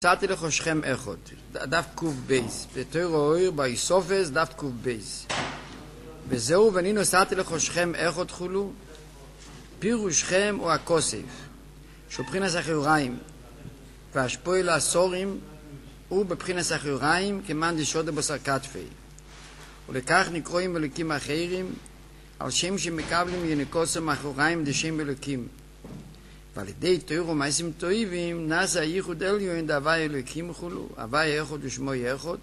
הצעתי לחושכם איכות, דף קוב בייס, בתור אויר באיסופס דף קוב בייס. וזהו ואני נוסעתי לחושכם איכות חולו, פירושכם הוא הכוסף, שבחינס החיוריים, והשפוי לעשורים הוא בבחינס החיוריים כמאן דשודה בשר כתפי. ולכך נקרואים אלוקים אחרים, על שם שמקבלים ינקוסם החיוריים דשם אלוקים. ועל ידי תורה ומעשים טובים נעשה הייחוד עליון דהווי אלוקים חולו, הווי איכות ושמו איכות.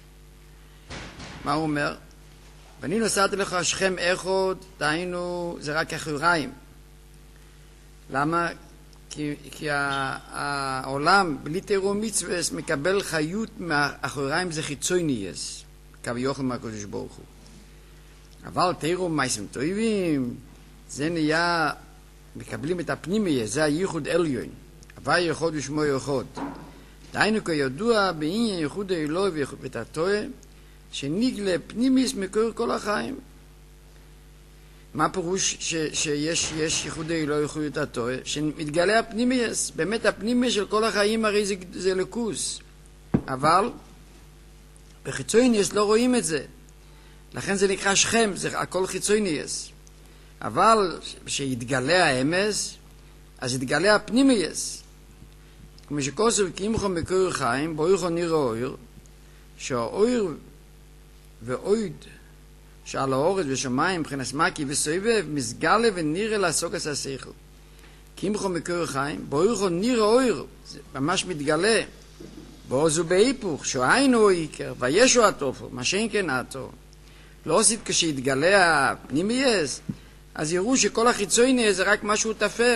מה הוא אומר? ואני נוסעתי לך שכם איכות, דהיינו זה רק החיוריים. למה? כי העולם בלי תורה ומצווה מקבל חיות מהחיוריים, זה חיצוי נהייס, כביכול מהקדוש ברוך הוא. אבל תורה ומעשים טובים זה נהיה מקבלים את הפנימי, זה הייחוד עליון, הווי איכות ושמו איכות. דהיינו כידוע בעניין ייחוד האלוהי וייחוד התורה שנגלה פנימיס מקור כל החיים. מה פירוש שיש ייחוד האלוהי וייחוד התורה? שמתגלה הפנימיס, באמת הפנימיס של כל החיים הרי זה לקוס, אבל בחיצוניס לא רואים את זה, לכן זה נקרא שכם, זה הכל חיצוניס. אבל כשיתגלה האמס, אז יתגלה הפנימייס. כמו שכוסף קימכו מקור חיים, באויכו נראה אויר, שהאויר ואויד שעל האורץ ושמיים, מבחינת מקי וסובב, מסגלה ונראה לעסוק את השכל. קימכו מקור חיים, באויכו נראה אויר, זה ממש מתגלה. בעוז ובהיפוך, שהיינו עיקר, וישו התופו, מה שאין כן עתו. לא עושים כשיתגלה הפנימייס, אז יראו שכל החיצוני זה רק משהו תפל.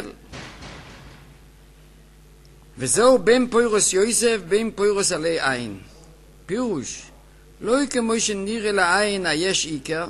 וזהו בין פוירוס יוסף בין פוירוס עלי עין. פירוש, לא כמו שנראה לעין היש עיקר,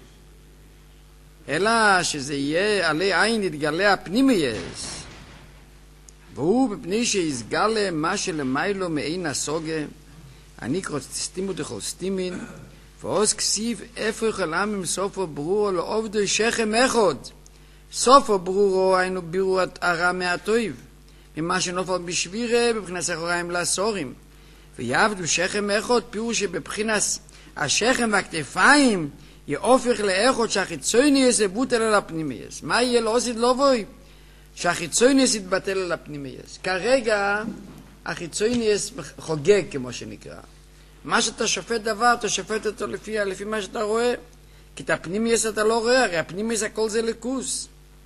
אלא שזה יהיה עלי עין יתגלה הפנימייס. והוא בפני שיסגלה מה שלמיילו מעין הסוגה, אני סתימו דכל סתימין, ועוז כסיב איפה יחלם עם סופו ברורו לעובדו שכם אחד. סופו ברורו היינו בירו הרע מהטויב, ממה שנופל בשבירה בבחינת אחוריים לעשורים. ויעבדו שכם אחד פירו שבבחינת השכם והכתפיים יהופך לאחד שהחיצוניס יבוטל על הפנימייס. מה יהיה לא עשית לא בוי? שהחיצוניס יתבטל על הפנימייס. כרגע החיצוניס חוגג כמו שנקרא. מה שאתה שופט דבר, אתה שופט אותו לפי מה שאתה רואה. כי את הפנימייס אתה לא רואה, הרי הפנימייס הכל זה לקוס.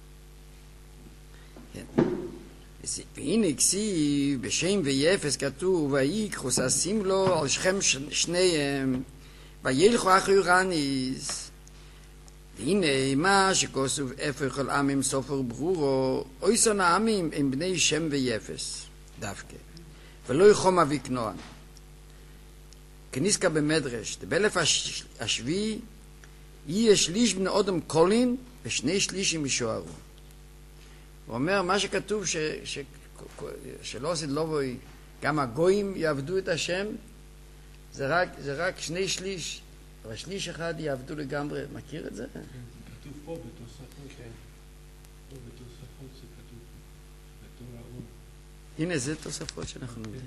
והנה כסיב בשם ויפס כתוב, ויקחוס עשים לו על שכם שניהם, וילכו אחורניס. והנה מה שכוסוב איפה כל עמים סופר ברורו, אויסון העמים הם בני שם ויפס, דווקא. ולא יחום אבי כנוען. כניסקה במדרש, באלף השביעי יהיה שליש בני אודם קולין ושני שלישים ישוערו. הוא אומר, מה שכתוב שלא עשית לא בוי, גם הגויים יעבדו את השם, זה רק שני שליש, אבל שליש אחד יעבדו לגמרי. מכיר את זה? כתוב פה בתוספות, כן. פה בתוספות זה כתוב, בתורה אור. הנה, זה תוספות שאנחנו יודעים.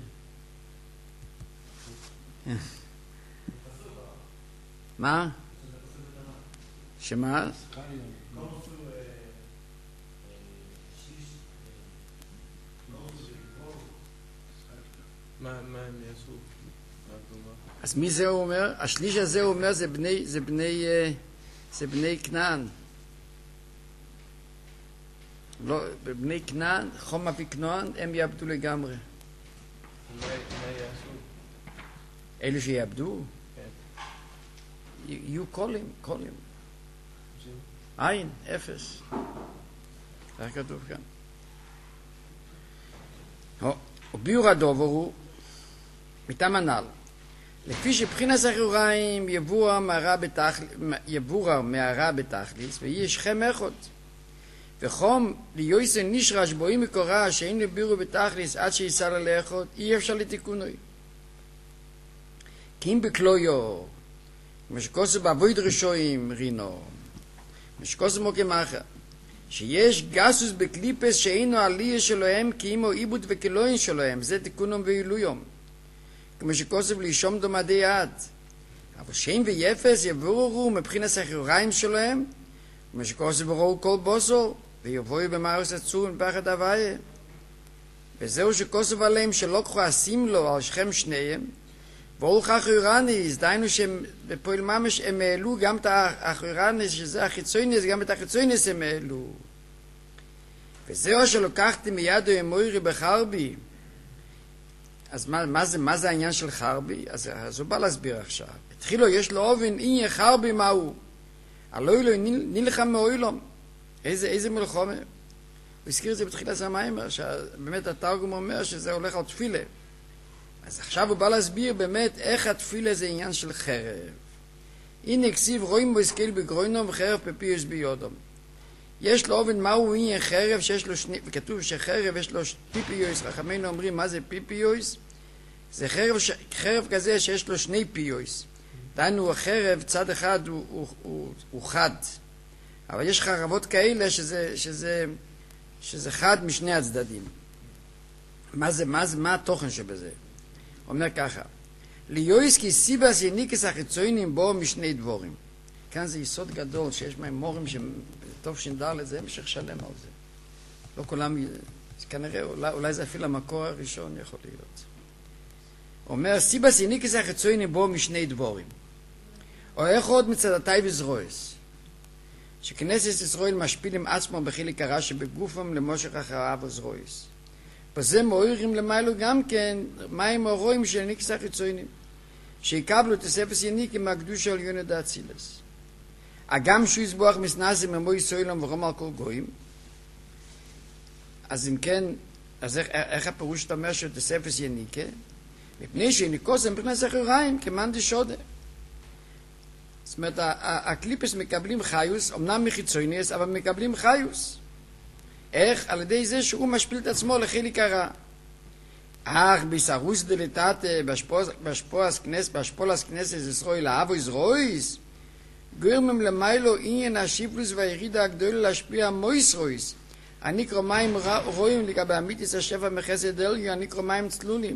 מה? שמה? מה הם יעשו? אז מי זה הוא אומר? השליש הזה הוא אומר זה בני כנען. לא, בני כנען, חום אבי כנען, הם יעבדו לגמרי. מה יעשו? אלו שיעבדו? כן. יהיו קולים. עין, אפס. זה כתוב כאן. וביור הדובר הוא מטעם הנ"ל. לפי שבחינת אחוריים יבורר מהרע בתכליס ויהיה שכם אחד. וחום ליוסן נשרש בואי מקורה שאין לבירו בתכליס עד שיסל על אחד, אי אפשר לתיקונוי. כי אם בכלויו, משקוסו בעבוד רשועים רינו, משקוסו מוקם אחר, שיש גסוס בקליפס שאינו עלייה שלהם כי אימו עיבוד וכלוין שלהם, זה תיקונם ואילויום. כמו שכוסף לישום דומדי עד. אבל שם ויפס יבורו מבחינת החיריים שלהם, כמו שכוסף בראו כל בוסו, ויבואו במארס עצור מפחד הוויה. וזהו שכוסף עליהם שלא כועסים לו על שכם שניהם, והולך החירניס, דיינו שהם בפועל ממש הם העלו גם את החירניס, שזה החיצויניס, גם את החיצויניס הם העלו. וזהו שלוקחתי מיד אמורי בחרבי. אז מה זה העניין של חרבי? אז הוא בא להסביר עכשיו. התחילו, יש לו אובן, איניה חרבי מהו? הלוי לו נלחם מאוילום. איזה מלחומה? הוא הזכיר את זה בתחילת המיימר, שבאמת התרגום אומר שזה הולך על תפילה. אז עכשיו הוא בא להסביר באמת איך התפילה זה עניין של חרב. הנה כסיב רואים בו הסקל בגרוינום וחרב פפיוס ביודום. יש לו אובן מהו עניין חרב שיש לו שני, וכתוב שחרב יש לו פיפיוס, חכמינו אומרים מה זה פיפיוס? זה חרב כזה שיש לו שני פיוס. דיינו החרב צד אחד הוא חד, אבל יש חרבות כאלה שזה חד משני הצדדים. מה התוכן שבזה? אומר ככה, ליועס כי סיבס יניקס החיצוינים בו משני דבורים. כאן זה יסוד גדול שיש מהם מורים שטוב שינדר לזה, משך שלם על זה. לא כולם, כנראה, אולי זה אפילו המקור הראשון יכול להיות. אומר, סיבס יניקס החיצוינים בו משני דבורים. או איך עוד מצדתי וזרועס, שכנסת ישראל משפילים עצמו בחיליק הרע שבגופם למושך אחריו וזרועס. וזה מועירים למיילו גם כן מים הרואים של ניקס החיצוינים שיקבלו את הספס יניקים מהקדושה על יונת האצילס. אגם שהוא יסבוח מסנסים ממוי ישראל ורום על כל גויים. אז אם כן, אז איך הפירוש שאתה אומר שאת הספס יניקה? מפני שיניקוס הם מבחינת אחריים כמאן דשודה. זאת אומרת, הקליפס מקבלים חיוס, אמנם מחיצויניס, אבל מקבלים חיוס. איך? על ידי זה שהוא משפיל את עצמו לחיליק הרע. אך ביסרוס דלתת בשפולס כנסת ישראל אבו יזרויס, גורמם למיילו עניין השיפלוס והירידה הגדולה להשפיע מויסרויס. הנקרא מים רואים לגבי אמיתיס השפע מחסד אלגי, הנקרא מים צלולים.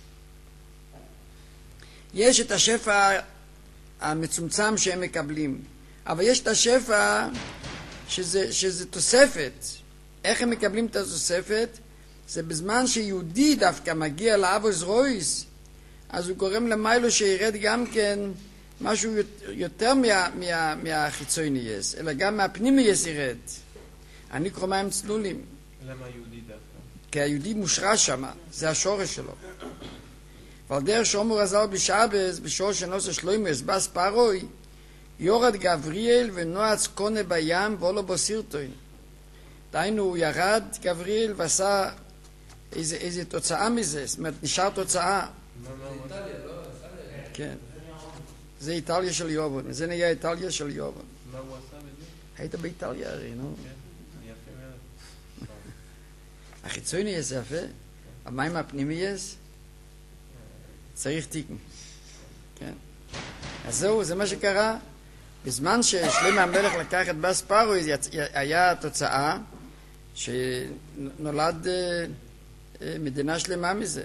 יש את השפע המצומצם שהם מקבלים, אבל יש את השפע שזה תוספת. איך הם מקבלים את התוספת? זה בזמן שיהודי דווקא מגיע לאבוס רויס, אז הוא גורם למיילו שירד גם כן משהו יותר מהחיצויניס, אלא גם מהפנימייס ירד. אני קורא מים צלולים. למה יהודי דווקא? כי היהודי מושרש שם, זה השורש שלו. ועל דרך שאומר הזל בשבס, בשור שנוסע שלוימס, בס פרוי, יורד גבריאל ונועץ קונה בים ואולו בו סירטוין. דיינו, הוא ירד גבריאל ועשה איזה תוצאה מזה, זאת אומרת, נשאר תוצאה. זה איטליה, לא? כן. זה איטליה של יובון, זה נהיה איטליה של יובון. מה הוא עשה בזה? היית באיטליה הרי, נו? כן, יפה מאוד. החיצוני יש יפה, המים הפנימי יש, צריך תיקן. כן. אז זהו, זה מה שקרה. בזמן ששלמה המלך לקח את בס פרוי, היה תוצאה שנולד מדינה שלמה מזה.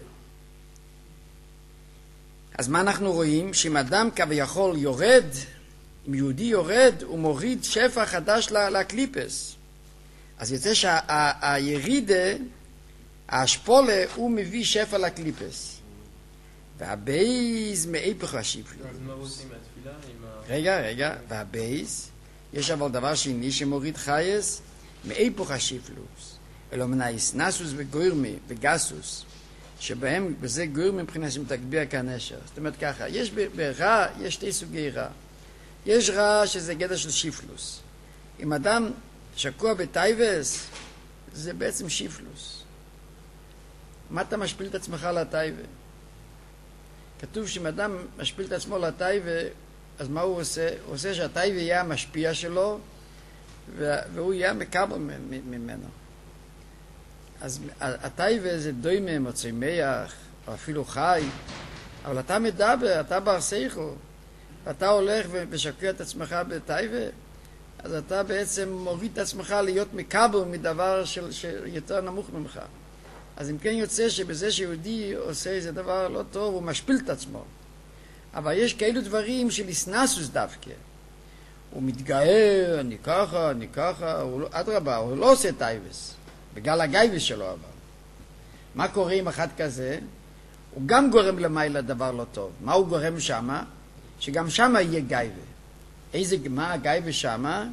אז מה אנחנו רואים? שאם אדם כביכול יורד, אם יהודי יורד, הוא מוריד שפע חדש לקליפס. אז יוצא שהירידה, ההשפולה, הוא מביא שפע לקליפס. והבייז מאיפך השיפלו. אז מה עושים מהתפילה? רגע, והבייז, יש אבל דבר שני שמוריד חייס, מאיפך השיפלוס. אלא מנאיס, נסוס וגורמי וגסוס, שבהם, בזה גורמי מבחינה שמתגביה כנשר. זאת אומרת ככה, יש ברע, יש שתי סוגי רע. יש רע שזה גדר של שיפלוס. אם אדם שקוע בטייבס, זה בעצם שיפלוס. מה אתה משפיל את עצמך לטייבה? כתוב שאם אדם משפיל את עצמו לטייבה, אז מה הוא עושה? הוא עושה שהטייבה יהיה המשפיע שלו, והוא יהיה מקבל ממנו. אז הטייבה זה דוימה, או צמח, או אפילו חי, אבל אתה מדבר, אתה בר שכל, ואתה הולך ושקוע את עצמך בטייבה, אז אתה בעצם מוריד את עצמך להיות מקבל מדבר שיותר נמוך ממך. אז אם כן יוצא שבזה שיהודי עושה איזה דבר לא טוב, הוא משפיל את עצמו. אבל יש כאלו דברים של איסנסוס דווקא. הוא מתגאה, אני ככה, אדרבה, הוא לא עושה טייבס, בגלל הגייבס שלו אבל. מה קורה עם אחד כזה? הוא גם גורם למעלה דבר לא טוב. מה הוא גורם שמה? שגם שמה יהיה גייבה. מה הגייבה שמה?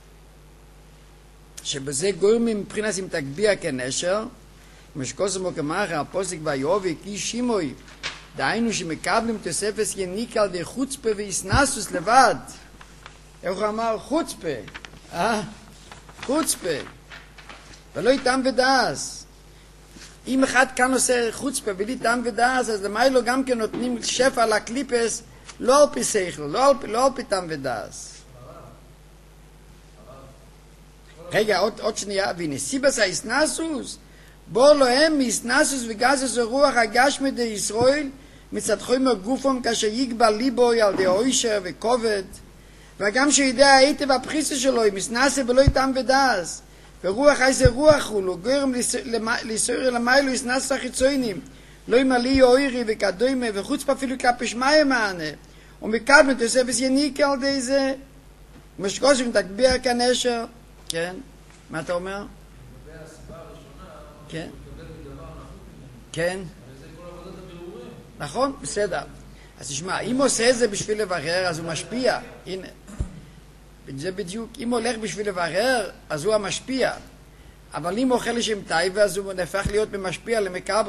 שבזה גורמים מבחינת אם תגביה כנשר, משקוסמו כמחה, הפוסק והיובי, כי שימוי, דהיינו שמקבלים תוספס יניק על די חוצפה ואיסנסוס לבד. איך הוא אמר? חוצפה. חוצפה. ולא איתם ודעס. אם אחד כאן עושה חוצפה בלי טעם ודעס, אז למה לו גם כן נותנים שפע לקליפס, לא על פי שכל, לא על פי טעם ודעס. רגע, עוד שנייה, והנה, סיבס האיסנסוס, בור לו הם מאיסנסוס וגזס הרוח הגשמי די ישראל, מצד חוי מגופום כאשר יגבל ליבוי על די אוישר וכובד, וגם שידע היטב הבחיסה שלו, אם איסנסה ולא איתם ודעס, ורוח איזה רוח הוא, לא גורם ליסויר למיילו איסנס החיצוינים, לא ימלאי אוירי וכדוימה, וחוץ אפילו כפשמי מענה, ומקבלים תוספס יניק על די זה, משקוסים תגביר כנשר, כן? מה אתה אומר? לגבי הסיבה הראשונה, כן. הוא מקבל מדבר נחות. כן. וזה כל עבודת הבירורים. נכון, בסדר. אז תשמע, אם עושה את זה בשביל לברר, אז הוא משפיע. הנה. זה בדיוק, אם הוא הולך בשביל לברר, אז הוא המשפיע. אבל אם הוא אוכל לשם טייבה, אז הוא נהפך להיות במשפיע למקבל.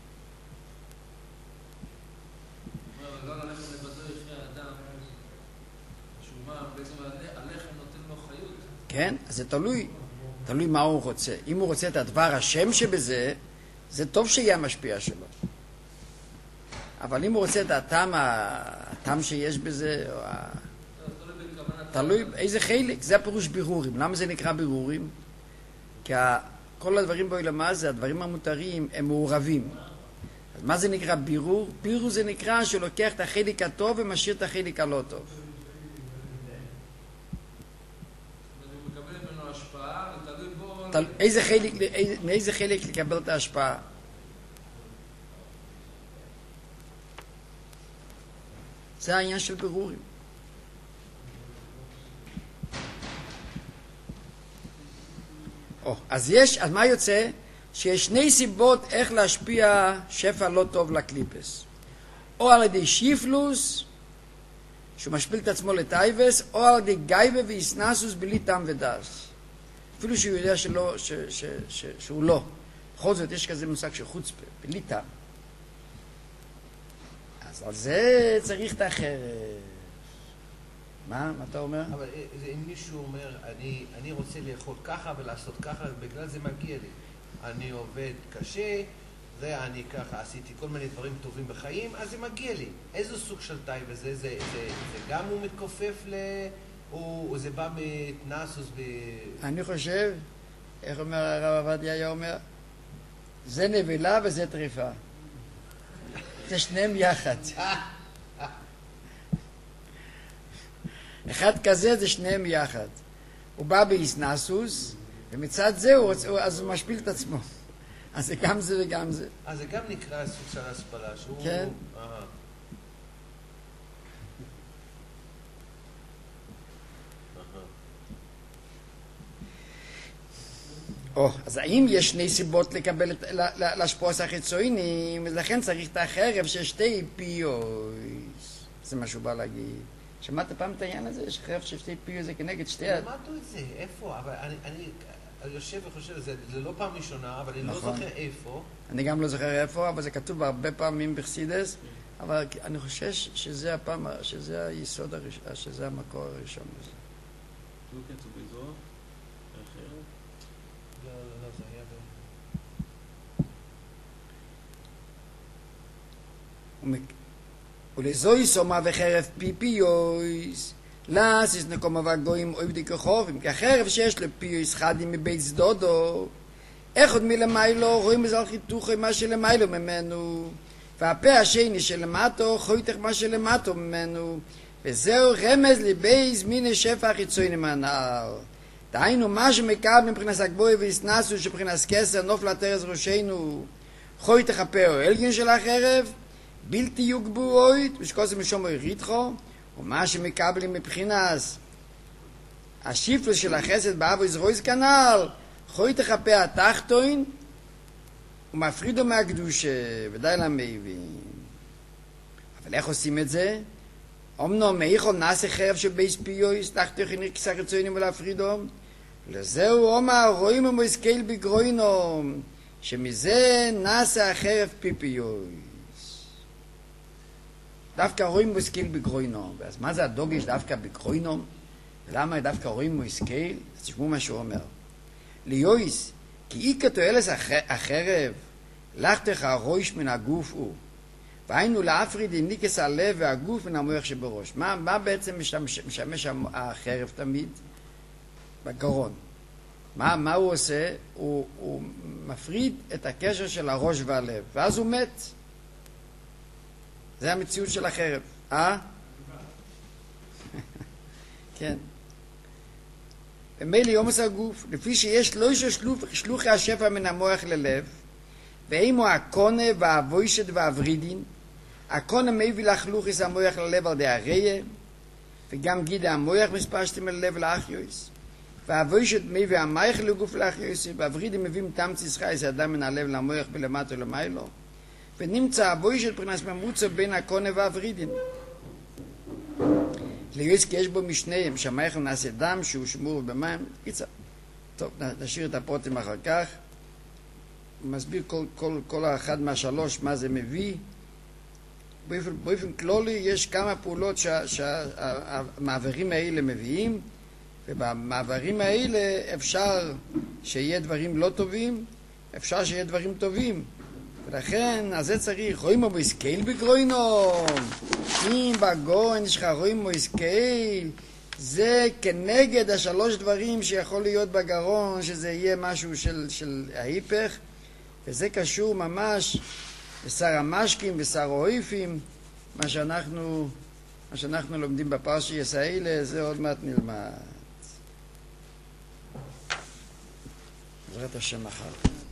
לא ללכת לבדו יחיה האדם, שהוא מה, בעצם הלחם נותן לו חיות. כן? אז זה תלוי מה הוא רוצה. אם הוא רוצה את הדבר השם שבזה, זה טוב שיהיה המשפיע שלו. אבל אם הוא רוצה את הטעם שיש בזה, או תלוי איזה חלק, זה הפירוש בירורים. למה זה נקרא בירורים? כי כל הדברים בעולמה זה, הדברים המותרים, הם מעורבים. אז מה זה נקרא בירור? בירור זה נקרא שלוקח את החלק הטוב ומשאיר את החלק הלא טוב. הוא מקבל ממנו השפעה, ותלוי בו... מאיזה חלק לקבל את ההשפעה? זה העניין של בירורים. אז מה יוצא? שיש שני סיבות איך להשפיע שפע לא טוב לקליפס. או על ידי שיפלוס, שהוא משפיל את עצמו לטייבס, או על ידי גייבה ואיסנסוס בלי טעם ודס. אפילו שהוא יודע שהוא לא. בכל זאת יש כזה מושג של חוצפה, בלי טעם. אז על זה צריך את האחרת. מה אתה אומר? אבל אם מישהו אומר, אני רוצה לאכול ככה ולעשות ככה, בגלל זה מגיע לי. אני עובד קשה, אני ככה עשיתי כל מיני דברים טובים בחיים, אז זה מגיע לי. איזה סוג של טייבה זה? זה גם הוא מתכופף או זה בא מתנסוס אני חושב, איך אומר הרב עובדיה היה אומר? זה נבלה וזה טריפה. זה שניהם יחד. אחד כזה זה שניהם יחד. הוא בא באיסנסוס, ומצד זה אז הוא משפיל את עצמו. אז זה גם זה וגם זה. אז זה גם נקרא סוג של הספלה, שהוא... כן. אז האם יש שני סיבות לקבל להשפוס החיצוניים, לכן צריך את החרב של שתי פיוס. זה מה שהוא בא להגיד. שמעת פעם את העניין הזה? יש חרב של שתי פיוס זה כנגד שתי... למדנו את זה, איפה? אבל אני יושב וחושב, זה לא פעם ראשונה, אבל אני לא זוכר איפה. אני גם לא זוכר איפה, אבל זה כתוב הרבה פעמים בחסידות, אבל אני חושש שזה הפעם, שזה היסוד הראשון, שזה המקור הראשון לזה. הוא כתוב בזוהר? לא, זה היה ולזוי סומה וחרב פיפיוס, לאסיס נקומה והגויים עובדי כחובים, כי החרב שיש לפיוס חדים מבית זדודו, איך עוד מלמיילו רואים בזה על חיתוכי מה שלמיילו ממנו, והפה השני שלמטו חויתך מה שלמטו ממנו, וזהו רמז לבייס מיני שפע החיצוני מהנהר. דהיינו, מה שמקבל מבחינס הגבוה והסנסו שבחינס כסר נופל התרס ראשנו חוי תחפאו אלגין של החרב, בלתי יוגבו אוית, ושקוסם משום ריתחו, ומה שמקבלים מבחינס השיפלוס של החסד באבו יזרויס כנל, חוי תחפא התחתוין, ומפרידו מהקדושה, ודאי למבין. אבל איך עושים את זה? אמנם מאיכול נעשה חרב שבייס פיויס, תחתו חיניר כסר רצוינים ולהפרידו, לזהו אומר רואים ומסקל בגרוינו, שמזה נעשה החרב פיפיויס. דווקא רואים מסקל בגרוינו, אז מה זה הדוגש דווקא בגרוינו? ולמה דווקא רואים מסקל? אז תשמעו מה שהוא אומר. ליויס, כי איקה תועלס החרב, לחתך הראש מן הגוף הוא. והיינו להפריד איניקס הלב והגוף מן המוח שבראש. מה בעצם משמש החרב תמיד? בגרון. מה הוא עושה? הוא מפריד את הקשר של הראש והלב, ואז הוא מת. זה המציאות של החרב. כן. במילא יומס הגוף, לפי שיש לא שלוחי השפע מן המוח ללב, ואימו הקונה והבוישת והוורידין, הקונה מביא לחלוכיס המוח ללב על די הריה, וגם גידה המוח מספשתם ללב לאחיוס, והבוישת מביא המייך לגוף לאחיוס, והוורידין מביאים תמציס חייס האדם מן הלב למוח בלמטו למיילו, ונמצא הבוישת פרנס ממוצע בין הקונה והוורידין. ליועץ כי יש בו משניהם, שהמייך נעשה דם שהוא שמור במים, קיצר. טוב, נשאיר את הפרוטים אחר כך. הוא מסביר כל אחד מהשלוש מה זה מביא. באופן כללי יש כמה פעולות שהמעברים האלה מביאים, ובמעברים האלה אפשר שיהיה דברים לא טובים, אפשר שיהיה דברים טובים. ולכן, אז זה צריך, רואים בו הסקייל בגרוינו. אם בגורן יש לך רואים בו הסקייל, זה כנגד השלוש דברים שיכול להיות בגרון, שזה יהיה משהו של ההיפך, וזה קשור ממש לשר המשקים ושר האויפים, מה שאנחנו לומדים בפרשיות האלה, זה עוד מעט נלמד. בעזרת השם מחר.